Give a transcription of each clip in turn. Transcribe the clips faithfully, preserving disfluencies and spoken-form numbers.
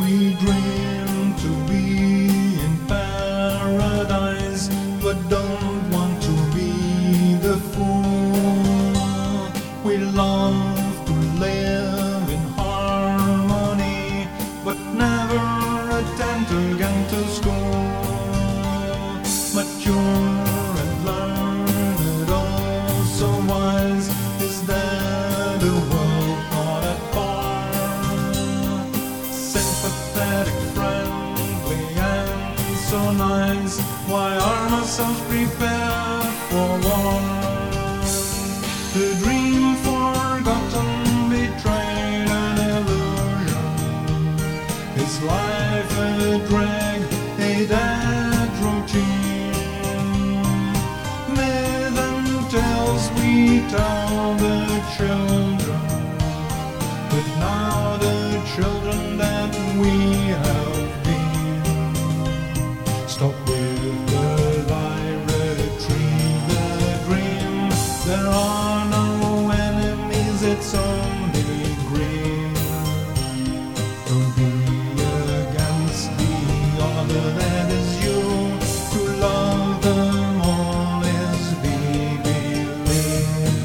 We dream to be in paradise, but don't want to be the fool. We love to live in harmony, but never attend again to school. Mature and learned, oh so wise, is there the world not at par? Sympathetic, friendly, and so nice, why are ourselves prepared for war? The dream forgotten, betrayed, an illusion. Is life a drag, a dead routine? Myth and tales we tell the children, but now the children that we have been. Stop with the lie, retrieve the dream. There are no enemies, it's only green. Don't be against the other, that is you. To love them all is be believe.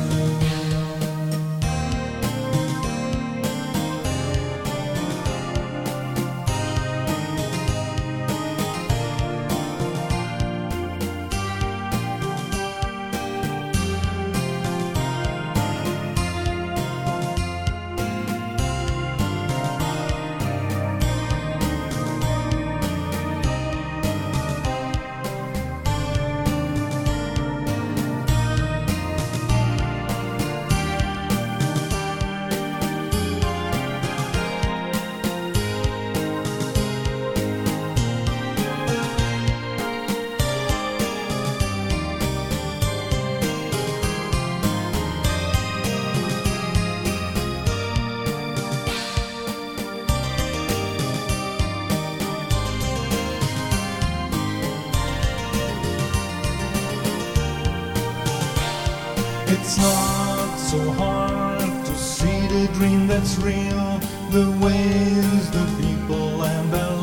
It's not so hard to see the dream that's real, the ways, the people and their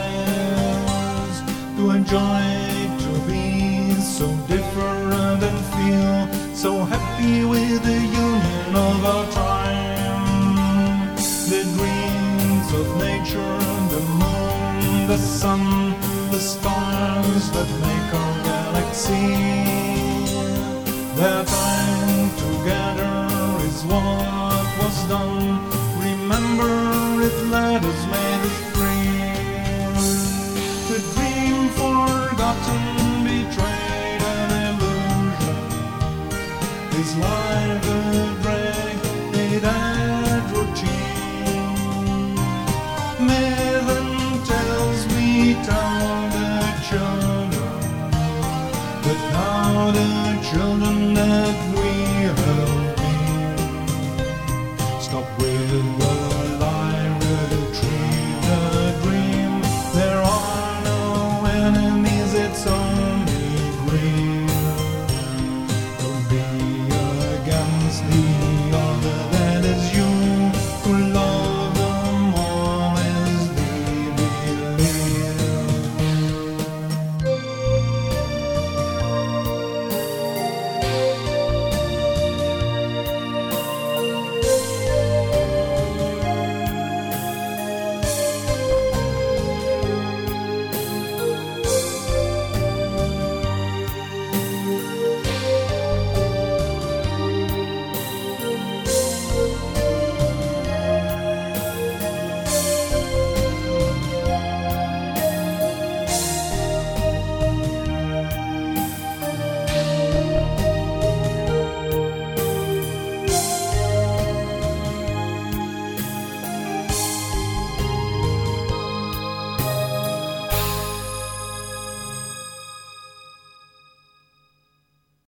lives, to enjoy, to be so different and feel so happy with the union of our time. The dreams of nature, the moon, the sun, the stars that make our galaxy. Their time together is what was done. Remember it, let us make it free. The dream forgotten, betrayed, an illusion. Is life a drag, a dead routine? Myth and tales we tell the children, but now the children that we have